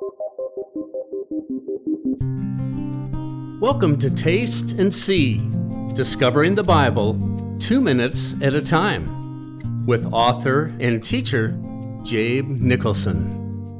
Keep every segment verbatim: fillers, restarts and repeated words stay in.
Welcome to Taste and See, Discovering the Bible, two minutes at a time, with author and teacher, Jabe Nicholson.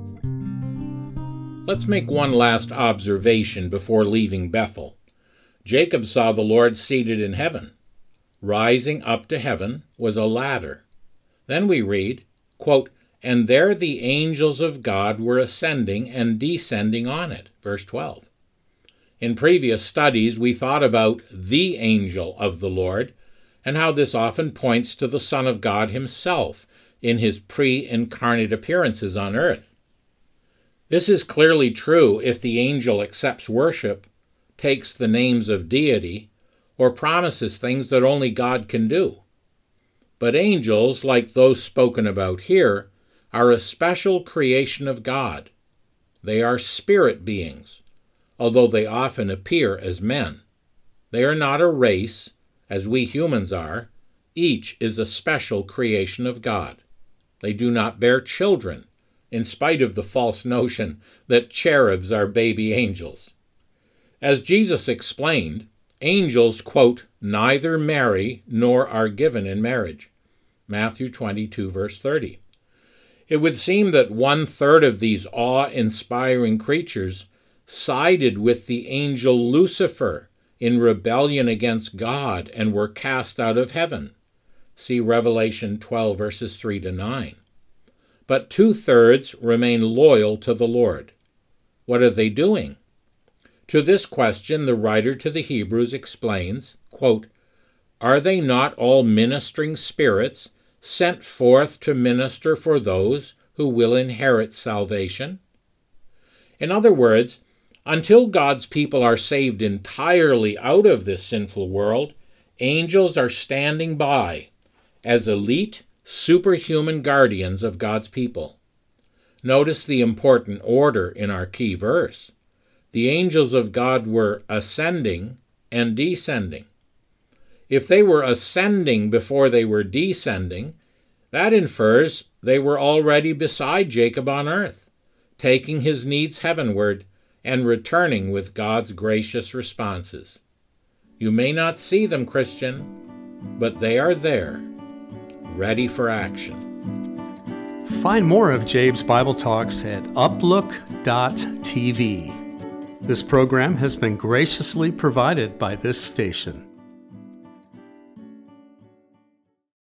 Let's make one last observation before leaving Bethel. Jacob saw the Lord seated in heaven. Rising up to heaven was a ladder. Then we read, quote, "And there the angels of God were ascending and descending on it," verse twelve. In previous studies, we thought about the angel of the Lord and how this often points to the Son of God himself in his pre-incarnate appearances on earth. This is clearly true if the angel accepts worship, takes the names of deity, or promises things that only God can do. But angels, like those spoken about here, are a special creation of God. They are spirit beings, although they often appear as men. They are not a race, as we humans are. Each is a special creation of God. They do not bear children, in spite of the false notion that cherubs are baby angels. As Jesus explained, angels, quote, "neither marry nor are given in marriage," Matthew twenty-two, verse thirty. It would seem that one-third of these awe-inspiring creatures sided with the angel Lucifer in rebellion against God and were cast out of heaven. See Revelation twelve, verses three to nine. But two-thirds remain loyal to the Lord. What are they doing? To this question, the writer to the Hebrews explains, quote, "Are they not all ministering spirits sent forth to minister for those who will inherit salvation?" In other words, until God's people are saved entirely out of this sinful world, angels are standing by as elite, superhuman guardians of God's people. Notice the important order in our key verse. The angels of God were ascending and descending. If they were ascending before they were descending, that infers they were already beside Jacob on earth, taking his needs heavenward and returning with God's gracious responses. You may not see them, Christian, but they are there, ready for action. Find more of Jabe's Bible Talks at uplook dot t v. This program has been graciously provided by this station.